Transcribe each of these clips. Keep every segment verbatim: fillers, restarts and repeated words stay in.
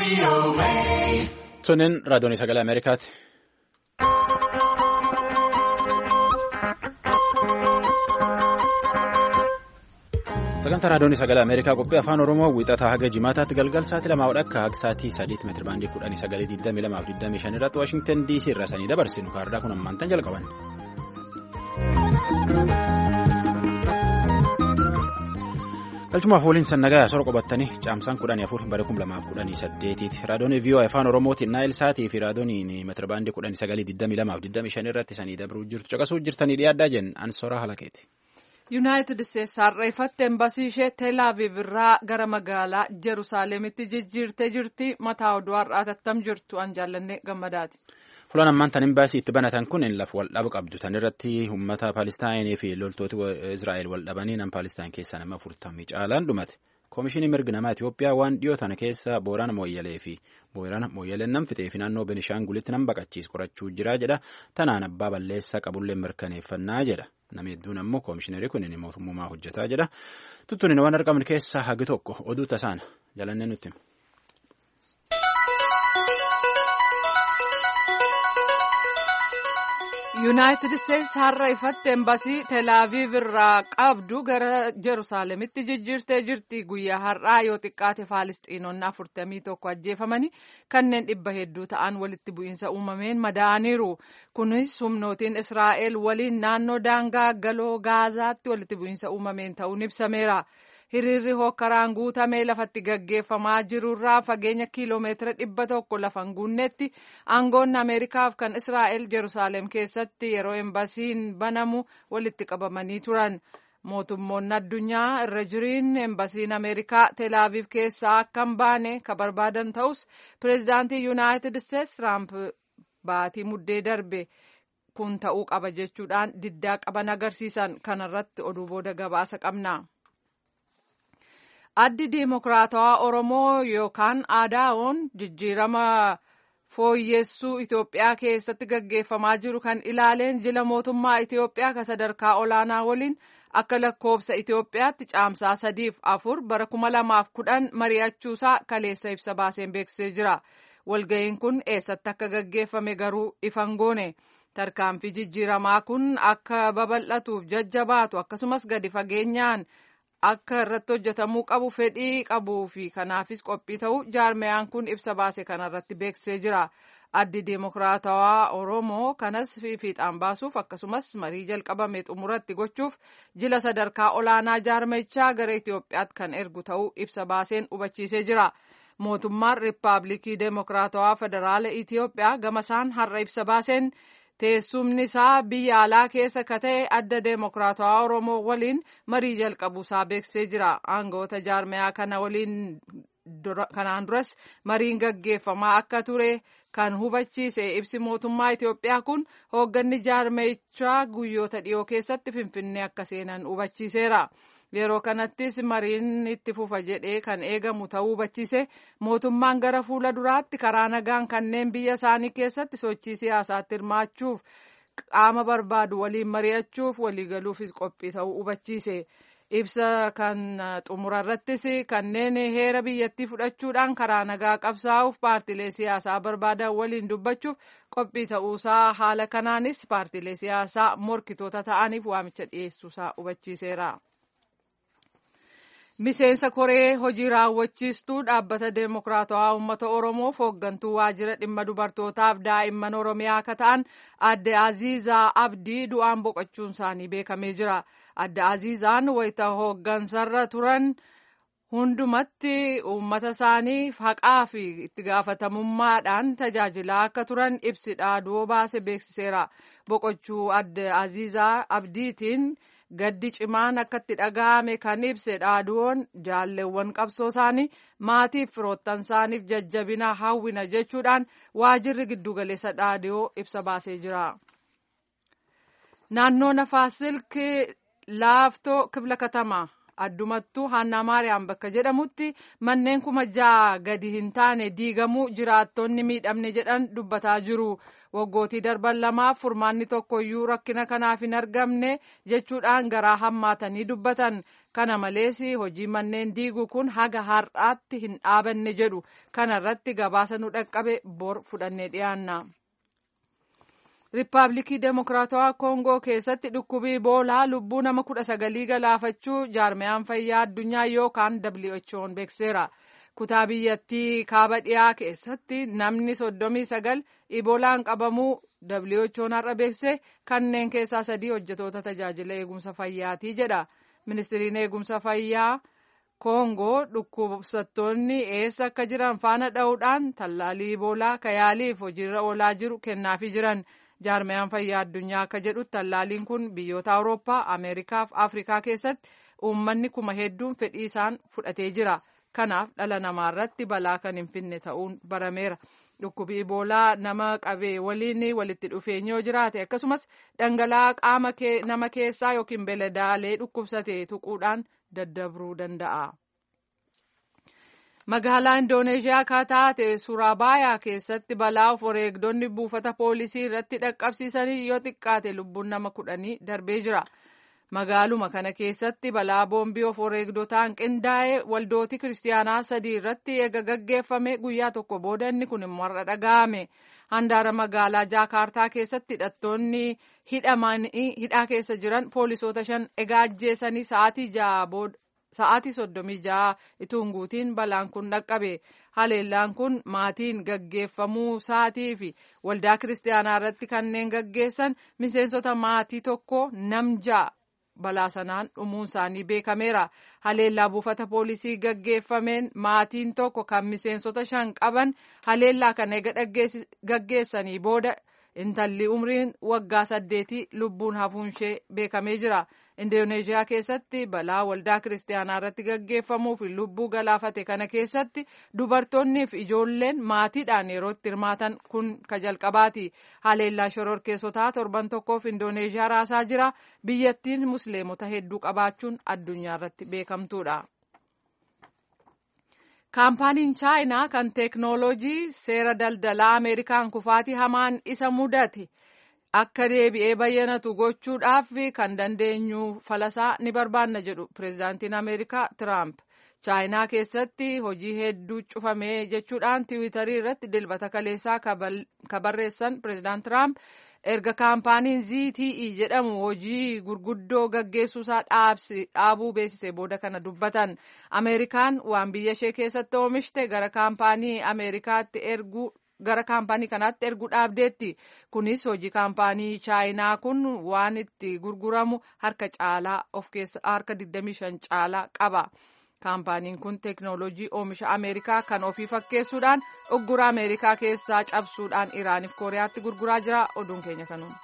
Sunin raadiyoon sagalee Ameerikaati. Sagantaa raadiyoon sagalee Ameerikaa qophii afaan Oromoo wiixataa haga jimaataatti galgal sa'aatii lamaa akka haga sa'aatii sadiitti meetira baandii kudhanii sagalee digdamii lamaa fi digdamii shan irratti Waashingtan D C irraa sanii dabarsinu kaardaa kun ammaantan jalqaban. Galchumaaf waliin sannagaa sora qabatanii caamsaan kudhanii afur bara kum lamaaf kudhanii saddeetiiti. Raadiyoon V O A afaan Oromootiin Naayil Saatii fi raadiyoon meetira baandii kudhanii sagalee digdamii lamaa fi digdamii shan irratti sanii dabruu jirtu caqasuu jirtanii dhiyaaddaa jenna Ansoora Halakeeti. Yuunaayitid Isteetsi harreeffatte embasii ishee Teelaaviv irraa gara magaalaa Jerusaaleemitti jijjiirtee jirti. Mataa oduu har'aa tattam jirtu an jaallanne gammadaati. Fulaan ammaan tan imbaasii itti banatan kun lafa waldhaba qabdu tan irratti uummata Paalistaayinii fi loltooti Israa'el waldhabanii nam Paalistaan keessaa nama afurtamii caalaan dhumate. Koomishinii mirga namaa Itoophiyaa waan dhiyoo tana keessa Boorana Mooyyalee fi Boorana Mooyyaleen nam fixee fi naannoo Benishaangulitti nam baqachiis qorachuu jira jedha. Tanaan abbaa balleessaa qabullee mirkaneeffannaa jedha. Nama hedduun ammoo koomishineerii kun mootummaa hojjetaa jedha. Tuttuun waan argaman keessaa hagi tokko oduu tasaana jalannee nutti. Yuunaayitid Isteetsi har'a ifatte embasii Teelaaviv irraa qabdu gara Jerusaaleemitti jijjiirtee jirti. Guyyaa har'aa yoo xiqqaate Faalistiinonni afurtamii tokko ajjeefamanii kanneen dhibba hedduu ta'an walitti bu'iinsa uumameen madaa'aniiru. Kunis humnootiin Israa'el waliin naannoo daangaa galoo Gaazaatti walitti bu'iinsa uumameen ta'uun ibsameera. Hiriirri hokkaraan guutamee lafatti gaggeeffamaa jirurraa fageenya kiiloomeetira dhibba tokko lafan guunnetti aangoonni Ameerikaaf kan Israa'el Jerusaaleem keessatti yeroo embasiin banamu walitti qabamanii turan. Mootummoonni addunyaa irra jiriin embasiin Ameerikaa Teelaaviv keessaa akka hin baane ka barbaadan ta'us pireezidaantii Yuunaayitid Isteetsi Tiraamp baatii muddee darbe kun ta'uu qaba jechuudhaan diddaa qaban agarsiisan. Kanarratti oduu booda gabaasa qabna. Addi Diimokiraatawaa Oromoo yookaan ADO'n jijjiirama fooyyessuu Itoophiyaa keessatti gaggeeffamaa jiru kan ilaaleen jila mootummaa Itoophiyaa ka sadarkaa olaanaa waliin akka lakkoobsa Itoophiyaatti caamsaa sadiif afur bara kuma lamaaf kudhan mari'achuusaa kaleessa ibsa baaseen beeksisee jira. Walga'iin kun eessatti akka gaggeeffame garuu ifan goone. Tarkaanfii jijjiiramaa kun akka babal'atuuf jajjabaatu akkasumas gadi fageenyaan akka irratti hojjetamuu qabu fedhii qabuu fi kanaafis qophii ta'uu jaarmayaan kun ibsa baase kanarratti beeksisee jira. Addi Diimokiraatawaa Oromoo kanas fiixaan baasuuf akkasumas marii jalqabame xumuratti gochuuf jila sadarkaa olaanaa jaarmayichaa gara Itoophiyaatti kan ergu ta'uu ibsa baaseen hubachiisee jira. Mootummaan Riippaabilikii Diimokiraatawaa Federaala Itoophiyaa gamasaan har'a ibsa baaseen teessumni isaa biyya alaa keessa ka ta'e adda Deemokiraatawaa Oromoo waliin marii jalqabuusaa beeksisee jira. Aangoota jaarmayaa kana waliin kanaan duras mariin gaggeeffamaa akka ture kan hubachiise ibsi mootummaa Itoophiyaa kun hoogganni jaarmayichaa guyyoota dhiyoo keessatti Finfinnee akka seenan hubachiiseera. Yeroo kanattis mariin itti fufa jedhee kan eegamu ta'uu hubachiise mootummaan gara fuula duraatti karaa nagaan kanneen biyya isaanii keessatti sochii siyaasaatti hirmaachuuf qaama barbaadu waliin mari'achuuf waliigaluufis qophii ta'uu hubachiise. Ibsa kan xumura irrattis kanneen heera biyyattii fudhachuudhaan karaa nagaa qabsaa'uuf paartilee siyaasaa barbaadan waliin dubbachuuf qophii ta'uusaa haala kanaanis paartilee siyaasaa morkitoota ta'aniif waamicha dhiyeessuusaa hubachiiseera. Miseensa koree hojii raawwachiistuu dhaabbata Deemokiraatawaa Uummata Oromoof hooggantuu waajjira dhimma dubartootaaf daa'imman Oromiyaa akka ta'an adde Aziizaa Abdii du'aan boqochuun isaanii beekamee jira. Adde Aziizaan wayita hooggansarra turan hundumatti uummata isaaniif haqaa fi itti gaafatamummaadhaan tajaajilaa akka turan ibsi dhaaduu baase beeksiseera. Boqochuu adde Aziizaa Abdiitiin gaddi cimaan akka itti dhaga'ame kan ibse dhaaduun jaalleewwan qabsoo isaanii maatiif firoottan isaaniif jajjabina hawwina jechuudhaan waajirri giddugaleessa dhaaduu ibsa baasee jira. Naannoo Nafaasilk laaftoo kibla katamaa addumattuu Haannaa Maariyaam bakka jedhamutti manneen kuma ja'a gadi hin taane diigamuu jiraattonni miidhamne jedhan dubbataa jiru. Waggootii darban lamaaf furmaanni tokkoyyuu rakkina kanaaf hin argamne jechuudhaan garaa hammaatanii dubbatan. Kana malees hojii manneen diiguu kun haga har'aatti hin dhaabanne jedhu. Kana irratti gabaasa nu dhaqqabe bor fudhannee dhiyaanna. Riippaabilikii Demokiraatawaa Koongoo keessatti dhukkubii Iboolaa lubbuu nama kudha sagalii galaafachuu jaarmiyaan fayyaa addunyaa yookaan W H O'n beekseera. Kutaa biyyattii kaaba dhiyaa keessatti namni soddomii sagal Iboolaan qabamuu W H O'n har'a beekse kanneen keessaa sadii hojjetoota tajaajila eegumsa fayyaati jedha. Ministiriin eegumsa fayyaa Koongoo dhukkubsattoonni eessa akka jiran faana dha'uudhaan tallaalii Iboolaa kayaaliif hojiirra oolaa jiru kennaafii jiran. Jaarmiyaan fayyaa addunyaa akka jedhutti tallaaliin kun biyyoota Awurooppaa, Ameerikaa fi Afrikaa keessatti uummanni kuma hedduun fedhii isaan fudhatee jira. Kanaaf dhala namaa irratti balaa kan hin finne ta'uun barameera. Dhukkubi Iboolaa nama qabee waliin walitti dhufeenya yoo jiraate akkasumas dhangala'aa qaama nama keessaa yookiin beeladaalee dhukkubsate tuquudhaan daddabruu danda'a. Magaalaa Indooneeziyaa kan taate Suraabayaa keessatti balaa of wareegdonni buufata poolisii irratti dhaqqabsiisanii yoo xiqqaate lubbuun nama kudhanii darbee jira. Magaaluma kana keessatti balaa boombii of wareegdotaan qindaa'ee waldooti kiristaanaa sadii irratti eega gaggeeffame guyyaa tokko booda inni kun immoo har'a dhaga'ame. Handaara magaalaa Jaakaartaa keessatti hidhattoonni hidhaa keessa jiran poolisoota shan egaa ajjeesanii sa'aatii ja'a booda. Sa'aatii soddomii ja'a ituun guutiin balaan kun dhaqqabe. Haleellaan kun maatiin gaggeeffamuu isaatii fi waldaa kiristaanaa irratti kanneen gaggeessan miseensota maatii tokko nam ja'a balaa sanaan dhumuun isaanii beekameera. Haleellaa buufata poolisii gaggeeffameen maatiin tokko kan miseensota shan qaban haleellaa kana eega gaggeessanii booda intalli umriin waggaa saddeetii lubbuun hafuun ishee beekamee jira. Indooneeziyaa keessatti balaa waldaa kiristaanaa irratti gaggeeffamuu fi lubbuu galaafate kana keessatti dubartoonnii fi ijoolleen maatiidhaan yeroo itti hirmaatan kun ka jalqabaati. Haleellaa shororkeessotaa torban tokkoof Indooneeziyaa raasaa jira. Biyyattiin musliimota hedduu qabaachuun addunyaa irratti beekamtuudha. Kaampaaniin Chaayinaa kan teeknooloojii seera daldalaa Ameerikaan kufaatii hamaan isa mudate. Akka deebi'ee bayyanatu gochuudhaaf kan dandeenyu falasaa ni barbaanna jedhu pireezidaantiin Ameerikaa Tiraamp. Chaayinaa keessatti hojii hedduu cufamee jechuudhaan tiwiitarii irratti dilbata kaleessaa ka barreessan pireezidaant Tiraamp erga kaampaaniin Z T E jedhamu hojii gurguddoo gaggeessuusaa dhaabuu beeksise booda kana dubbatan. Ameerikaan waan biyya ishee keessatti oomishte gara kaampaanii Ameerikaatti erguu gara kaampaanii kanaatti erguu dhaabdeetti. Kunis hojii kaampaanii Chaayinaa kun waan itti gurguramu harka caalaa of keessa harka digdamii shan caalaa qaba. Kaampaaniin kun teeknooloojii oomisha Ameerikaa kan ofii fakkeessuudhaan uggura Ameerikaa keessaa cabsuudhaan Iraaniif Kooriyaatti gurguraa jira. Oduun keenya kanuun.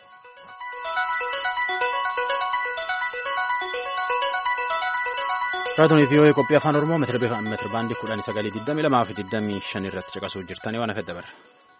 Raadiyoo fi qophii afaan Oromoo meetira baandii kudhan sagalii digdamii lamaa fi digdamii shan irratti caqasuu jirtanii waan hafedha barra.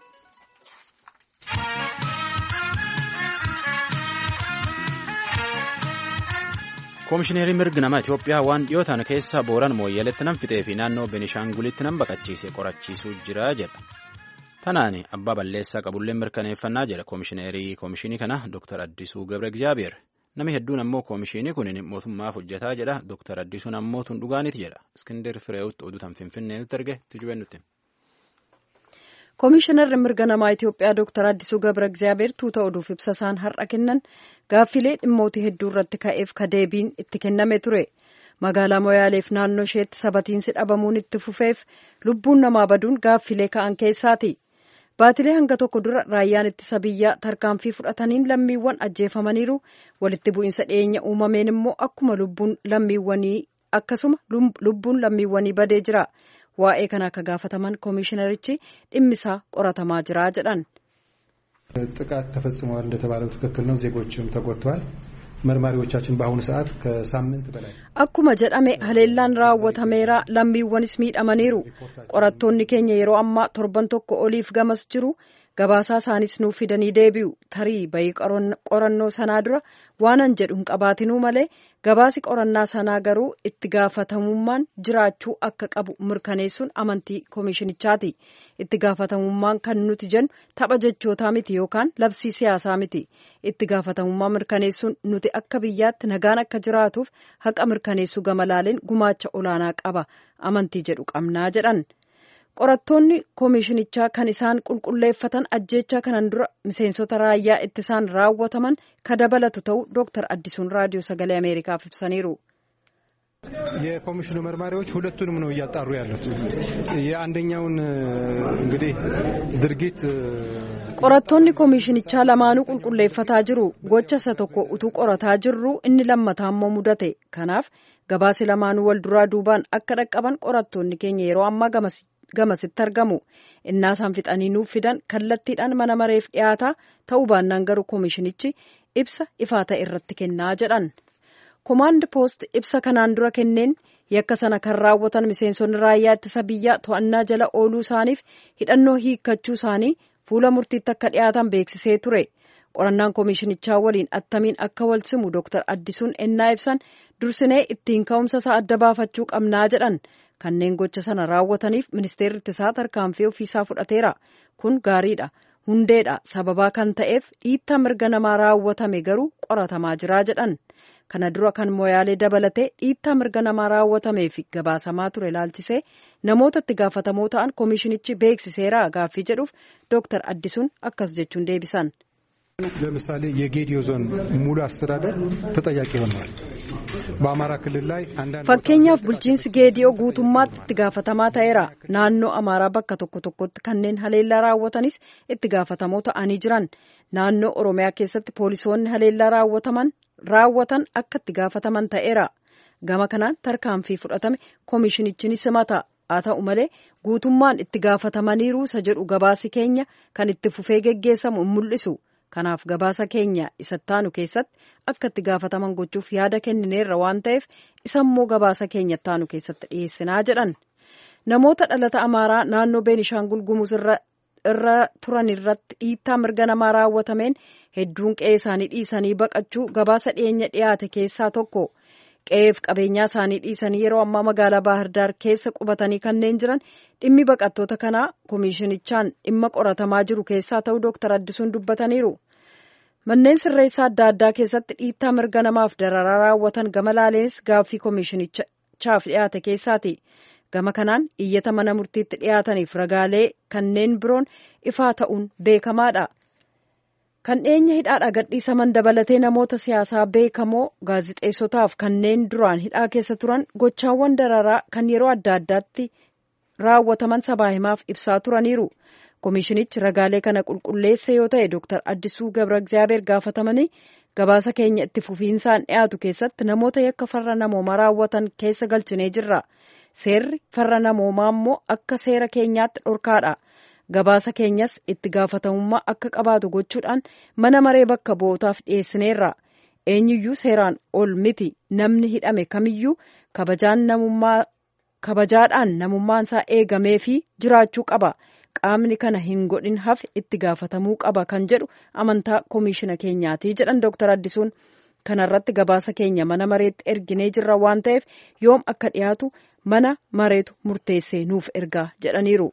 Koomishineeriin mirga namaa Itoophiyaa waan dhiyoo ta'an keessa Booran Mooyyaleetti nam fixee fi naannoo Benishaangulitti nam baqachiise qorachiisuu jira jedha. Tanaan abbaa balleessaa qabullee mirkaneeffannaa jedha koomishineerii koomishinii kana Dooktar Addisuu Gabre Egzaabeer. Namni hedduun ammoo koomishinii kun mootummaaf hojjetaa jedha. Dooktar Addisuun ammoo tun dhugaaniiti jedha. Iskindir Fireewutti oduu tan Finfinnee nutti erge tujubeen nutti. Koomishinarri mirga namaa Itoophiyaa Dooktar Addisuu Gabre Egzaabeer tuuta oduuf ibsa isaan har'a kennan gaaffilee dhimmoota hedduu irratti ka'eef ka deebiin itti kenname ture. Magaalaa Moyaaleef naannoo isheetti sabatiinsi dhabamuun itti fufeef lubbuun namaa baduun gaaffilee ka'an keessaati. Baatilee hanga tokko dura raayyaan ittisa biyyaa tarkaanfii fudhataniin lammiiwwan ajjeefamaniiru. Walitti bu'iinsa dhiyeenya uumameen immoo akkuma lubbuun lammiiwwanii akkasuma lubbuun lammiiwwanii badee jira. Waa'ee kana akka gaafataman koomishinarichi dhimmisaa qoratamaa jira jedhan. ጥቃት ተፈጽሟል እንደተባለው ትክክል ነው። ዜጎችም ተጎድተዋል። መርማሪዎቻችን በአሁኑ ሰዓት ከሳምንት በላይ akkuma jedhame haleellaan raawwatameera lammiiwwanis miidhamaniiru. qorattoonni keenya yeroo ammaa torban tokko oliif gamas jiru. Gabaasaa isaanis nuuf fidanii deebi'u. Tarii bayii qorannoo sanaa dura waanan jedhu hin qabaatinuu malee gabaasi qorannaa sanaa garuu itti gaafatamummaan jiraachuu akka qabu mirkaneessuun amantii koomishinichaati. Itti gaafatamummaan kan nuti jennu tapha jechootaa miti yookaan labsii siyaasaa miti. Itti gaafatamummaa mirkaneessuun nuti akka biyyaatti nagaan akka jiraatuuf haqa mirkaneessuu gama laaleen gumaacha olaanaa qaba amantii jedhu qabnaa jedhan. Qorattoonni koomishinichaa kan isaan qulqulleeffatan ajjeechaa kanan dura miseensota raayyaa ittisaan raawwataman ka dabalatu ta'uu ዶክተር አዲሱን ራዲዮ ሰገሌ አሜሪካፍ ibsaniiru. የኮሚሽኑ መርማሪዎች ሁለቱንም ነው እያጣሩ ያሉት። የአንደኛውን እንግዲህ ድርጊት qorattoonni koomishinichaa lamaanuu qulqulleeffataa jiru. gocha isa tokko utuu qorataa jirru inni lammataa immoo mudate. kanaaf gabaasi lamaanuu wal duraa duubaan akka dhaqqaban qorattoonni keenya yeroo ammaa gamas gamasitti argamu. Innaasaan fixanii nuuf fidan kallattiidhaan mana mareef dhiyaataa ta'uu baannaan garuu koomishinichi ibsa ifaa ta'e irratti kennaa jedhan. Komaand poost ibsa kanaan dura kenneen yakka sana kan raawwatan miseensonni raayyaa ittisa biyyaa to'annaa jala ooluu isaaniif hidhannoo hiikkachuu isaanii fuula murtiitti akka dhiyaatan beeksisee ture. Qorannaan koomishinichaa waliin attamiin akka wal simu Dooktar Addisuun ennaa ibsan dursinee ittiin ka'umsa isaa adda baafachuu qabnaa jedhan. Kanneen gocha sana raawwataniif ministeerri ittisaa tarkaanfii ofiisaa fudhateera. Kun gaariidha. Hundeedha. Sababaa kan ta'eef dhiittaa mirga namaa raawwatame garuu qoratamaa jira jedhan. Kana dura kan moyaalee dabalatee dhiittaa mirga namaa raawwatamee fi gabaasamaa ture ilaalchisee namoota itti gaafatamoo ta'an koomishinichi beeksiseera gaaffii jedhuuf Dooktar Addisuun akkas jechuun deebisan. ለምሳሌ የጌዲዮ ዞን ሙሉ አስተዳደር ተጠያቂ ሆኗል። በአማራ ክልል ላይ አንዳንድ fakkeenyaaf bulchiinsi geediyoo guutummaatti itti gaafatamaa ta'eera. naannoo amaaraa bakka tokko tokkotti kanneen haleellaa raawwatanis itti gaafatamoo ta'anii jiran. naannoo oromiyaa keessatti poolisoonni haleellaa raawwataman raawwatan akka itti gaafataman ta'eera. gama kanaan tarkaanfii fudhatame koomishinichi ni simata. haa ta'u malee guutummaan itti gaafatamaniiru isa jedhu gabaasi keenya kan itti fufee geggeessamu hin mul'isu. Kanaaf gabaasa keenya isa taanu keessatti akka itti gaafataman gochuuf yaada kennineerra waan ta'eef isammoo gabaasa keenya taanu keessatti dhiyeessinaa jedhan. Namoota dhalata amaaraa naannoo Beenishaangul Gumuz irra turan irratti dhiittaa mirga namaa raawwatameen hedduun qe'ee isaanii dhiisanii baqachuu gabaasa dhiyeenya dhiyaate keessaa tokko. Qe'eef qabeenyaa isaanii dhiisanii yeroo ammaa magaalaa Baahirdaar keessa qubatanii kanneen jiran dhimmi baqattoota kanaa koomishinichaan dhimma qoratamaa jiru keessaa ta'uu Dooktar Addisuun dubbataniiru. Manneen sirreessaa adda addaa keessatti dhiittaa mirga namaaf dararaa raawwatan gama laaleenis gaaffii koomishinichaaf dhiyaate keessaati. Gama kanaan iyyata mana murtiitti dhiyaataniif ragaalee kanneen biroon ifaa ta'uun beekamaadha. Kan dhiyeenya hidhaadhaa gadhiisaman dabalatee namoota siyaasaa beekamoo gaazixeessotaaf kanneen duraan hidhaa keessa turan gochaawwan dararaa kan yeroo adda addaatti raawwataman sabaa himaaf ibsaa turaniiru. Koomishinichi ragaalee kana qulqulleessa yoo ta'e Dooktar Addisuu Gabra Egzaabeer gaafatamanii gabaasa keenya itti fufiinsaan dhiyaatu keessatti namoota yakka farra namoomaa raawwatan keessa galchinee jirra. Seerri farra namoomaa immoo akka seera keenyaatti dhorkaadha. Gabaasa keenyas itti gaafatamummaa akka qabaatu gochuudhaan mana maree bakka bu'ootaaf dhiyeessineerra. Eenyuyyuu seeraan ol miti. Namni hidhame kamiyyuu kabajaadhaan namummaansaa eegamee fi jiraachuu qaba. Qaamni kana hin godhin hafe itti gaafatamuu qaba kan jedhu amantaa koomishina keenyaati jedhan Dooktar Addisuun. Kanarratti gabaasa keenya mana mareetti erginee jirra waan ta'eef yoom akka dhiyaatu mana mareetu murteessee nuuf ergaa jedhaniiru.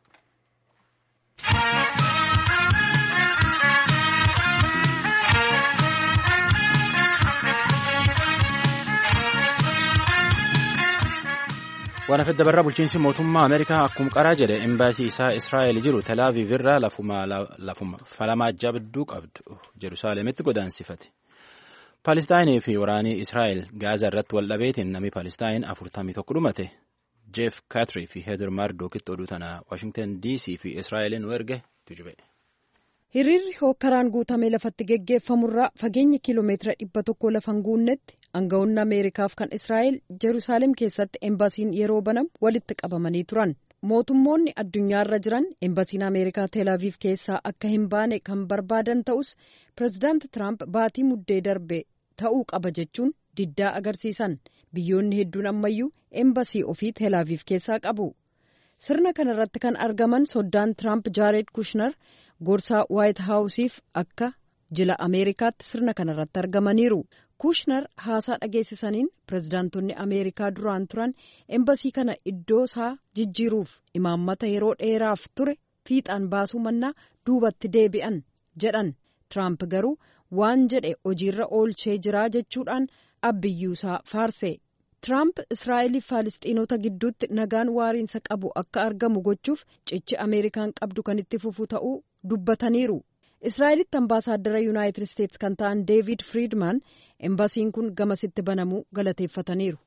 Waan afedda barraa bulchiinsi mootummaa Ameerikaa akkuma qaraa jedhe embaasii isaa Israa'eel jiru Tel Aviv irraa lafuma falamaa jabduu qabdu Jerusaaleemitti godaansifate. Paalistaayinii fi waraanii Israa'eel Gaazaa irratti wal dhabeetiin namni Paalistaan afurtamii tokko dhumate. Jeef Kaatrii fi Heeder Maardookitti oduu tana Waashingtan D C fi Israa'eeliin erge tujube. Hiriirri hokkaraan guutamee lafatti geggeeffamurraa fageenya kiiloomeetira dhibba tokko lafan guunnetti aangawoonni Ameerikaaf kan Israa'eel Jeruusaalem keessatti embaasiin yeroo banamu walitti qabamanii turan. Mootummoonni addunyaarra jiran embaasiin Ameerikaa Tel Aviv keessaa akka hin baane kan barbaadan ta'us pireezidaanti Tiraamp baatii muddee darbe ta'uu qaba jechuun diddaa agarsiisan. Biyyoonni hedduun ammayyuu embaasii ofii Tel Aviv keessaa qabu. Sirna kanarratti kan argaman soddaan Tiraamp Jaared Kushner gorsaa Waayit Haawusiif akka jila Ameerikaatti sirna kanarratti argamaniiru. kuushner haasaa dhageessisaniin pirezidaantonni ameerikaa duraan turan embasii kana iddoo isaa jijjiiruuf imaammata yeroo dheeraaf ture fiixaan baasuu mannaa duubatti deebi'an jedhan. Tiraamp garuu waan jedhe hojiirra oolchee jiraa jechuudhaan abbiyyuusaa faarse. Tiraamp Israa'eliif Faalisxiinota gidduutti nagaan waariinsa qabu akka argamu gochuuf cichi Ameerikaan qabdu kan itti fufu ta'uu dubbataniiru. Israa'elitti ambaasaaddara Yuunaayitid Isteetsi kan ta'an Deevid Friidman embasiin kun gamasitti banamuu galateeffataniiru.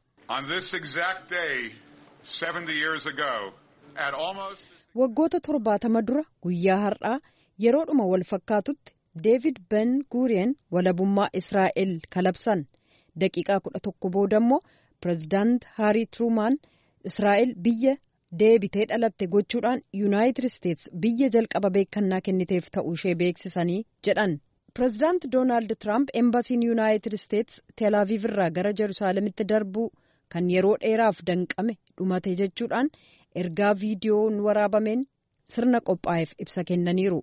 Waggoota torbaatama dura guyyaa har'aa yeroodhuma wal fakkaatutti Deevid Ben Guriyeen walabummaa Israa'el kalabsan. Daqiiqaa kudha tokko booda immoo pirezidaant Haarii Tiruumaan Israa'el biyya deebitee dhalatte gochuudhaan Yuunaayitid Isteetsi biyya jalqaba beekannaa kenniteef ta'uu ishee beeksisanii jedhan. Pirezidaant Doonaald Tiraamp embasiin Yuunaayitid Isteetsi Teelaaviiv irraa gara Jerusaalemitti darbuu kan yeroo dheeraaf danqame dhumate jechuudhaan ergaa viidiyoon waraabameen sirna qophaa'eef ibsa kennaniiru.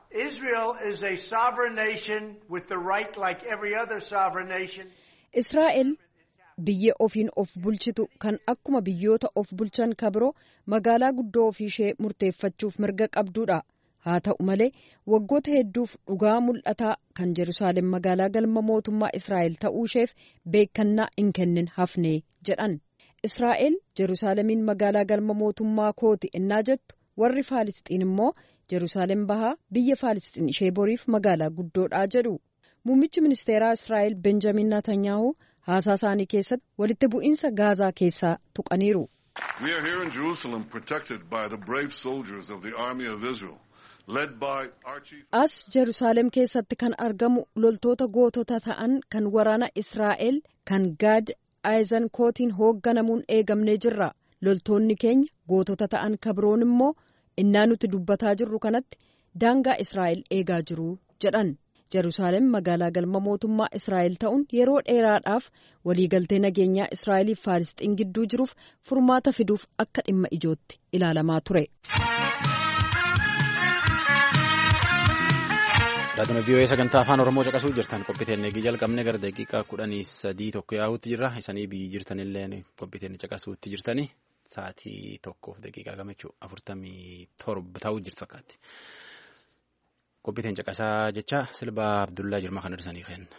Israa'el biyya ofiin of bulchitu kan akkuma biyyoota of bulchan kabiroo magaalaa guddoo ofii ishee murteeffachuuf mirga qabduudha. Haa ta'u malee waggoota hedduuf dhugaa mul'ataa kan Jerusaalem magaalaa galma mootummaa Israa'el ta'uu isheef beekannaa hin kennin hafne jedhan. Israa'el Jerusaalemiin magaalaa galma mootummaa kooti innaa jettu warri Faalisxiin immoo Jerusaalem bahaa biyya Faalisxiin ishee boriif magaalaa guddoodhaa jedhu. Muummichi ministeeraa Israa'el Benjamin Netanyahu haasaa isaanii keessatti walitti bu'iinsa Gaazaa keessaa tuqaniiru. As Jerusaalem keessatti kan argamu loltoota gootota ta'an kan waraana Israa'el kan Gaad Aayizenkootiin hoogganamuun eegamnee jirra. Loltoonni keenya gootota ta'an kabiroon immoo innaa nuti dubbataa jirru kanatti daangaa Israa'el eegaa jiru jedhan. Jerusaalem magaalaa galma mootummaa Israa'el ta'uun yeroo dheeraadhaaf waliigaltee nageenyaa Israa'eliif Faalisxiin gidduu jiruuf furmaata fiduuf akka dhimma ijootti ilaalamaa ture. Raadiyoo V O A sagantaa afaan Oromoo caqasuu jirtan qophiiteen eegii jalqabne gara daqiiqaa kudhanii sadii tokko yaa'uutti jirra. Isanii biyyi jirtanillee qophiiteen caqasuutti jirtanii sa'aatii tokkoof daqiiqaa gamachuu afurtamii torba ta'uu jirtu fakkaatti. Qophiiteen caqasaa jecha Silbaa Abdullaa Jirmaa kan dhirsanii kenna.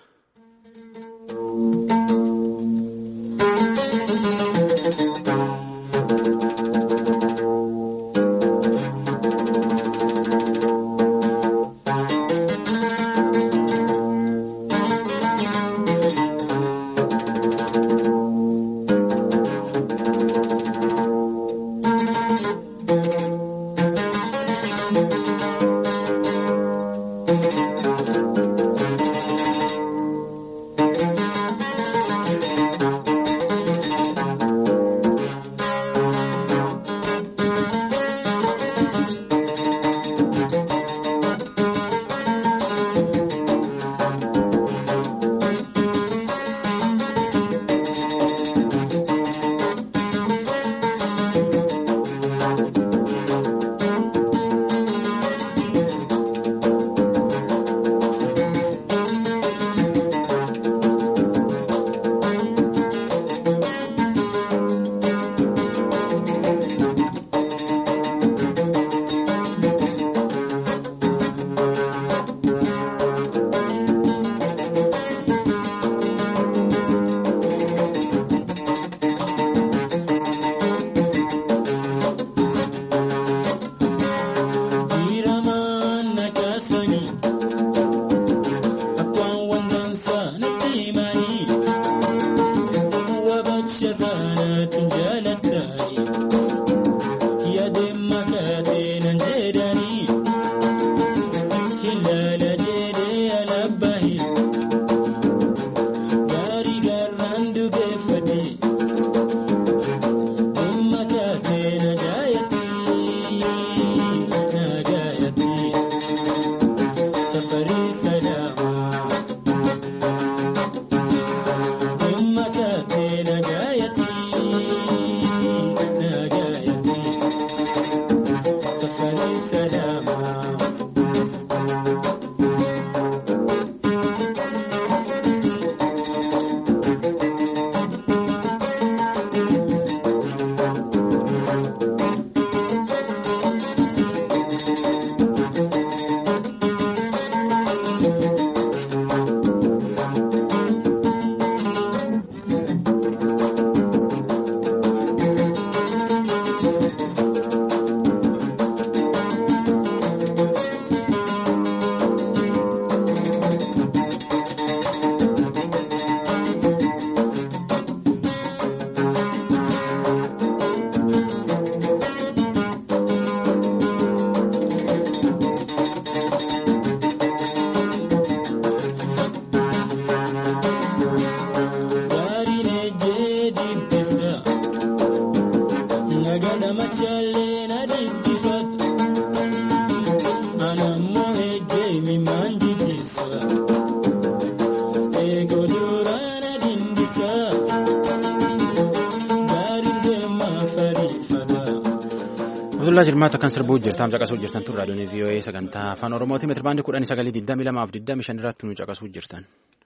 Abdullaa Jirmaata kan sirbuu jirtaam caqasuu jirtan tun raadiyoon V O A sagantaa afaan Oromooti meetira baandii kudhanii sagalii digdamii lamaaf digdamii shan irratti nu caqasuu jirtan.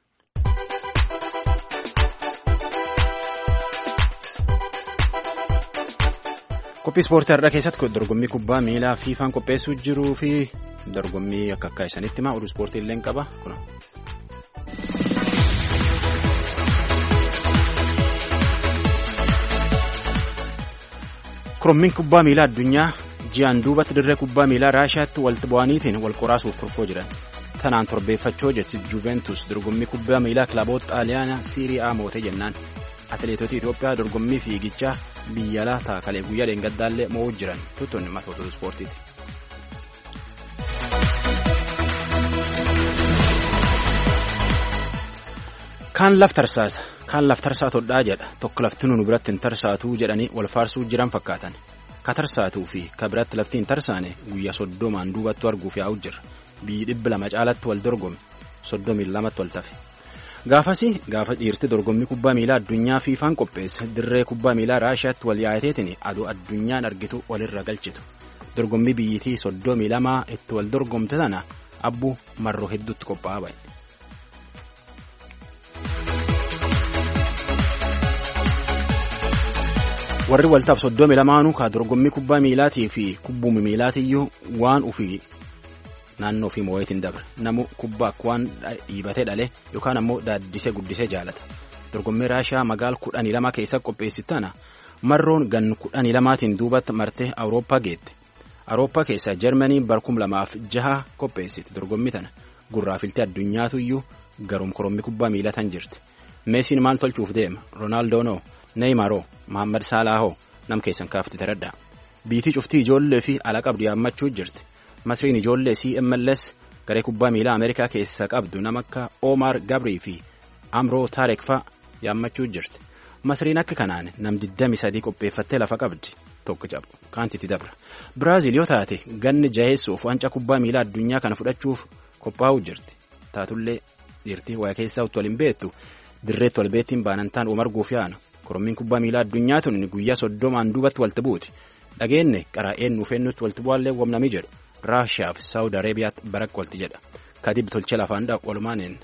Qophii ispoortii har'aa keessatti dorgommii kubbaa miilaa fiifaan qopheessuu jiruu fi dorgommii akka akka isanitti himaa oduu ispoortii illee qaba kuna. Korommiin kubbaa miilaa addunyaa ji'aan duubatti dirree kubbaa miilaa Raashiyaatti walitti bu'aniitiin wal qoraasuuf kurfoo jiran. Tanaan torbeeffachoo jechi Juventus dorgommii kubbaa miilaa kilaboota xaaliyaanaa Siirii A moote jennaan. Atileetota Itoophiyaa dorgommii fiigichaa biyya alaa taakalee guyyaa dheengaddaallee moo'uu jiran tuttuun matoota ispoortiiti. Kaan laf tarsaasa kaan laf tarsaatodhaa jedha tokko lafti nu biratti hin tarsaatuu jedhanii wal faarsuu jiran fakkaatan ka tarsaatuu fi ka biratti lafti hin tarsaane guyyaa soddomaan duubattu arguuf yaa'u jira biyyi dhibba lama caalatti wal dorgome soddomii lamatti wal tafe. Gaafasii gaafa dhiirti dorgommii kubbaa miilaa addunyaa fiifaan qopheesse dirree kubbaa miilaa Raashiyaatti wal yaateetiin aduu addunyaan argitu walirra galchitu dorgommii biyyitii soddomii lamaa itti wal dorgomte sana abbuu marroo hedduutti qophaa'aa ba'e. Warri waltaaf soddomii lamaanuu ka dorgommii kubbaa miilaatii fi kubbuumi miilaatiyyuu waan ufii naannoo fi moo'eetiin dabre namu kubbaa akka waan dhiibatee dhale yookaan ammoo daaddisee guddisee jaalata. Dorgommii Raashiyaa magaala kudhanii lama keessatti qopheessitana marroon gan kudhanii lamaatiin duubatti martee Awurooppaa geette. Awurooppaa keessaa Jarmanii barkum lamaaf jaha qopheessite dorgommii tana gurraafiltee addunyaatuyyuu garum korommii kubbaa miilatan jirti. Meesiin maal tolchuuf deema? Roonaaldoo Neymaroo Mohaammed Salaahoo nam keessan kaafte taradhaa. Biitii cuftii ijoollee fi ala qabdu yaammachuu jirti. Masriin ijoollee C M L S garee kubbaa miilaa Ameerikaa keessa qabdu nama akka Omar Gabrii fi Amroo Taarek fa'a yaammachuu jirti. Masriin akka kanaan nam digdamii sadii qopheeffattee lafa qabdi tokko cabu kaantiti dabra. Biraazil yoo taate ganni jaheessuuf wanca kubbaa miilaa addunyaa kana fudhachuuf qophaa'uu jirti. Taatullee dhiirtii waa keessaa utuu waliin beektu dirreetti wal beettiin baanantaan Omar Guufiyaana. Korommiin kubbaa miilaa addunyaa tun guyyaa soddomaan duubatti walti buuti. Dhageenne qaraa'een nuufeennutti walti bu'aallee wamnamii jedhu. Raashiyaa fi Saawud Areebiyaatti barakka walti jedha. Kadib tolchee lafaan dha walumaaneen.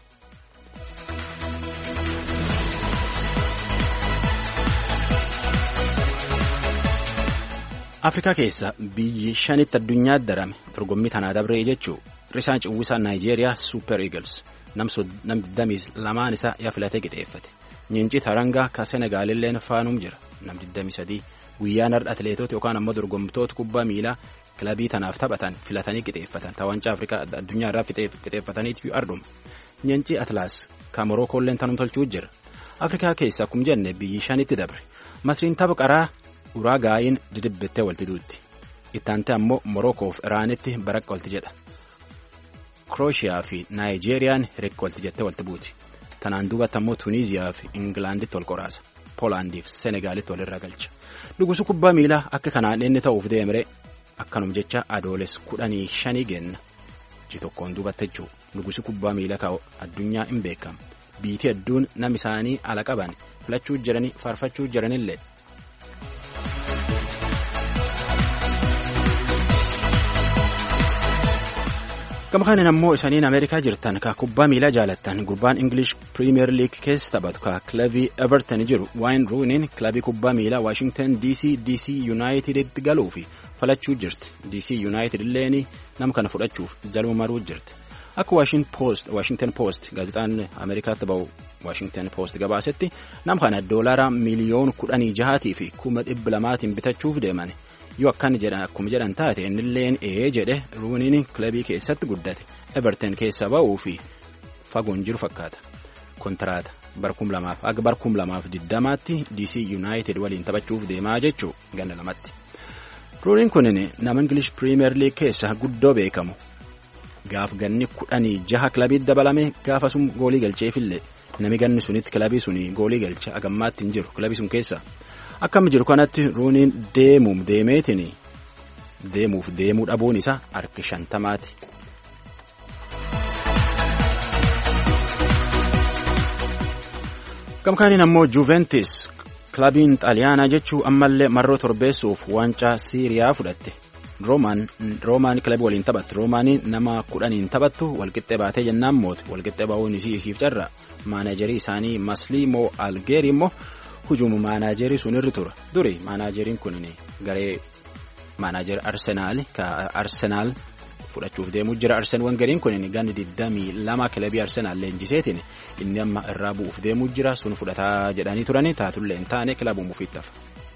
Afrikaa keessa biyyi shanitti addunyaa darame dorgommii tanaa dabree jechuu risaan ciwwisaa Naayijeeriyaa Super Eagles nam digdamii lamaan isaa yaa filatee qixeeffate. Nyincii tarangaa ka Senegaalilleen faanuum jira nam digdamii sadii guyyaan har'a atileetota yookaan ammoo dorgomtoota kubbaa miilaa kilabii tanaaf taphatan filatanii qixeeffatan tawancaa Afrikaa addunyaa irraa qixeeffataniitu ardhuma. Nyincii Atlaas ka Morookoolleen tanum tolchuu jira. Afrikaa keessa akkuma jenne biyyi shanitti dabre. Masriin tapha qaraa Uraagaayin didibbittee walti duutti. Ittaante ammoo Morookoof Iraanitti barakka walti jedha. Krooshiyaa fi Naayijeeriyaan hirikka walti jettee walti buuti. Tanaan duubatti ammoo Tuniiziyaa fi Ingilaanditti wal qoraasa. Poolaandii fi Senegaalitti walirra galcha. Dhugusu kubbaa miilaa akka kanaan inni ta'uuf deemree akkanum jecha adooles kudhanii shanii genna. Ji tokkoon duubatti jechuu dhugusu kubbaa miilaa kaa'u addunyaa hin beekamu. Biitii hedduun nam isaanii ala qaban filachuu jiranii faarfachuu jiranillee. Gama kanin ammoo isaniin Ameerikaa jirtan ka kubbaa miilaa jaalattan gurbaan English Premier League keessa taphatu ka kilabii Everton jiru Wayne Rooney kilabii kubbaa miilaa Washington D C D C Uniteditti galuu fi falachuu jirti. D C United illeen nam kana fudhachuuf jaluma maruu jirti. Akka Washington Post Washington Post gaazexaan Ameerikaatti ba'u Washington Post gabaasetti nam kana doolaara miliyoon kudhanii jahaatii fi kuma dhibba lamaatiin bitachuuf deeman. Yoo akkan jedhan akkuma jedhan taate innilleen ee jedhe Rooney kilabii keessatti guddate Everton keessa ba'uu fi fagoon jiru fakkaata. Kontraata barkum lamaaf aga barkum lamaaf diddamaatti D C United waliin taphachuuf deemaa jechuu ganna lamatti. Rooney kunin nama English Premier League keessa guddoo beekamu. Gaaf ganni kudhanii jaha kilabii dabalame gaafa sun goolii galcheefillee nami ganni sunitti kilabii suni goolii galcha agammaatti hin jiru kilabii sun keessa. akkam jiru kanatti ruuniin deemuuf deemeetiin deemuuf deemuu dhabuun isaa harki shantamaati. gamkaaniin ammoo juventus kilabiin xaaliyaanaa jechuu ammallee marroo torbeessuuf waancaa siiriyaa fudhatte. roomaan kilabii waliin taphattu roomaanii nama kudhaniin taphattu walqixxee baatee jennaan mootu walqixxee bahuun isii isiif carra maanajerii isaanii masliimoo algeeri immoo hujuumu maanajerii sun irri tura duri maanajeriin kun garee maanajer arsenaal ka arsenaal fudhachuuf deemuu jira arsen wangeriin kun ganni digdamii lama kilabii arsenaal leenjiseetiin inni amma irraa bu'uuf deemuu jira sun fudhataa jedhanii turanii taatullee hin taane kilabuu mufiif tafa.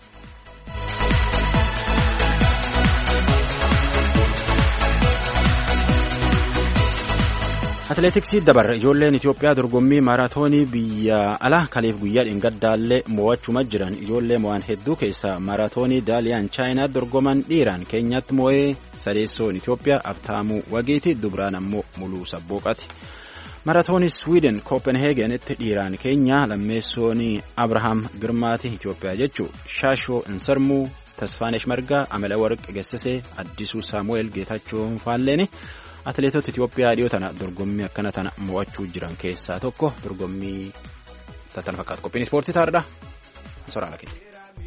atileetiksii dabarra ijoolleen Itoophiyaa dorgommii maaraatoonii biyya alaa kaleef guyyaa dheengaddaallee mo'achuma jiran ijoollee mo'an hedduu keessaa maaraatoonii daaliyaan chaayinaa dorgoman dhiiraan keenyaatti mo'ee sadeessoon Itoophiyaa abtaamuu wagiiti dubraan ammoo muluu sabbooqati. maaraatoonii swiiden koopenheegenitti dhiiraan keenyaa lammeessoonii abrahaam girmaati Itoophiyaa jechuu shaashoo insarmuu tasfaanesh margaa amala warq gessesee addisuu saamu'eel geetachoo faalleeni. atileetota Itoophiyaa dhiyoo tana dorgommii akkana tana mo'achuu jiran keessaa tokko dorgommii tattana fakkaatu qophiin ispoortii taa'aadha. Soraala keenya.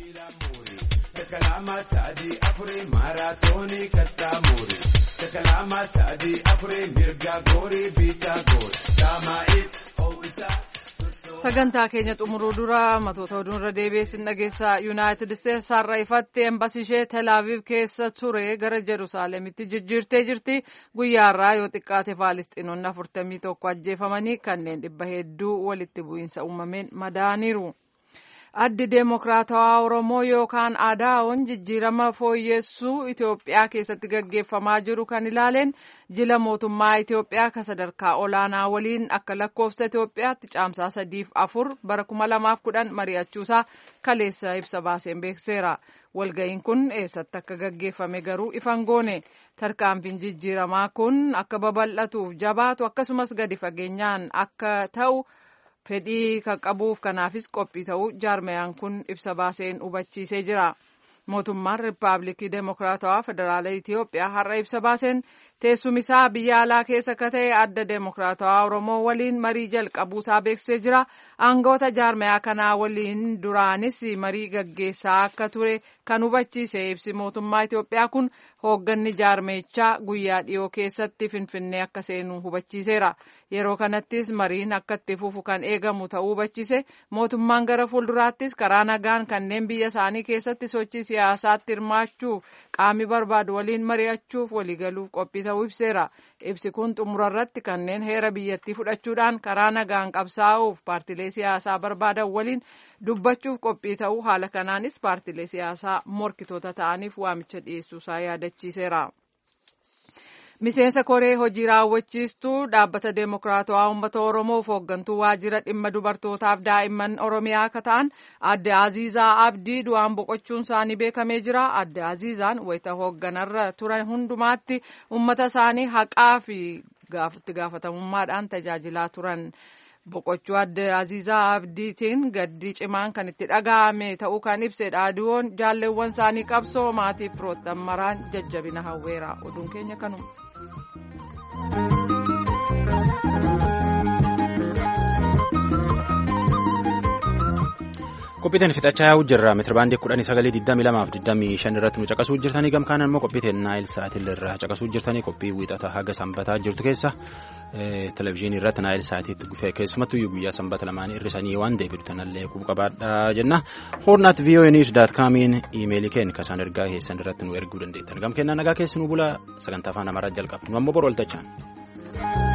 sagantaa keenya xumuruu dura matoota oduurra deebiin dhageessaa yuunaayitid isteetsi har'a ifatti embasii ishee telaaviv keessa ture gara jeruusaalemitti jijjiirtee jirti guyyaarraa yoo xiqqaate faalistiinonni afurtamii tokko ajjeefamanii kanneen dhibba hedduu walitti bu'iinsa uumameen madaaniiru. addi deemokiraatawaa oromoo yookaan aadaa'oon jijjiirama fooyyessuu Itoophiyaa keessatti gaggeeffamaa jiru kan ilaaleen jila mootummaa Itoophiyaa ka sadarkaa olaanaa waliin akka lakkoofsa Itoophiyaatti caamsaa sadiif afur bara kuma lamaaf kudhan mari'achuusaa kaleessa ibsa baaseen beekseera. walga'iin kun eessatti akka gaggeeffame garuu ifan goone tarkaanfiin jijjiiramaa kun akka babal'atuuf jabaatu akkasumas gadi fageenyaan akka ta'u. fedhii kan qabuuf kanaafis qophii ta'uu jaarmayaan kun ibsa baaseen hubachiisee jira. mootummaan riippaabilikii deemokiraatawaa federaala Itoophiyaa har'a ibsa baaseen teessumisaa biyya alaa keessa akka ta'e adda deemokiraatawaa oromoo waliin marii jalqabuusaa beeksisee jira. aangoota jaarmayaa kanaa waliin duraanis marii gaggeessaa akka ture kan hubachiise ibsi mootummaa Itoophiyaa kun hoogganni jaarmeyichaa guyyaa dhiyoo keessatti finfinnee akka seenu hubachiiseera. yeroo kanattis mariin akka itti fufu kan eegamu ta'uu hubachiise mootummaan gara fuulduraattis karaa nagaan kanneen biyya isaanii keessatti sochii siyaasaatti hirmaachuuf qaamni barbaadu waliin mari'achuuf waliigaluuf qophii ta'uu ibseera. ibsi kun xumura irratti kanneen heera biyyattii fudhachuudhaan karaa nagaan qabsaa'uuf paartilee siyaasaa barbaadan waliin dubbachuuf qophii ta'uu haala kanaanis paartilee siyaasaa morkitoota ta'aniif waamicha dhiyeessuusaa yaadachiiseera. miseensa koree hojii raawwachiistuu dhaabbata deemokiraatawaa uummata oromoof hooggantuu waajjira dhimma dubartootaaf daa'imman oromiyaa akka ta'an adde aziizaa abdii du'aan boqochuun isaanii beekamee jira. adde aziizaan wayita hoogganarra turan hundumaatti uummata isaanii haqaa fi itti gaafatamummaadhaan tajaajilaa turan. boqochuu adde aziizaa abdiitiin gaddi cimaan kan itti dhaga'ame ta'uu kan ibse dhaadiyoon jaalleewwan isaanii qabsoo maatiif firoottan maraan jajjabina hawweera. oduun keenya kanuma. qophiiteen fixachaa yaa'uu jirra meetirbaandii kudhanii sagalee digdamii lamaaf digdamii shan irratti nu caqasuu jirtanii gamkaan immoo qophiiteen naayil sa'aatii irraa caqasuu jirtanii qophii wiixata haga sanbataa jirtu keessa televizyiinii irratti naayil sa'aatiitti keessumattuu guyyaa sanbata lamaan hirrisanii waan deebi'utanallee qabaadhaa jenna. hornaat voa news dot comiin iimeelii keenya kasaan ergaa keessan irratti nu erguu dandeettan gam kennaa nagaa keessi nu bula sagantaa afaan amaaraa jalqaba nu ammoo bor waltachaan.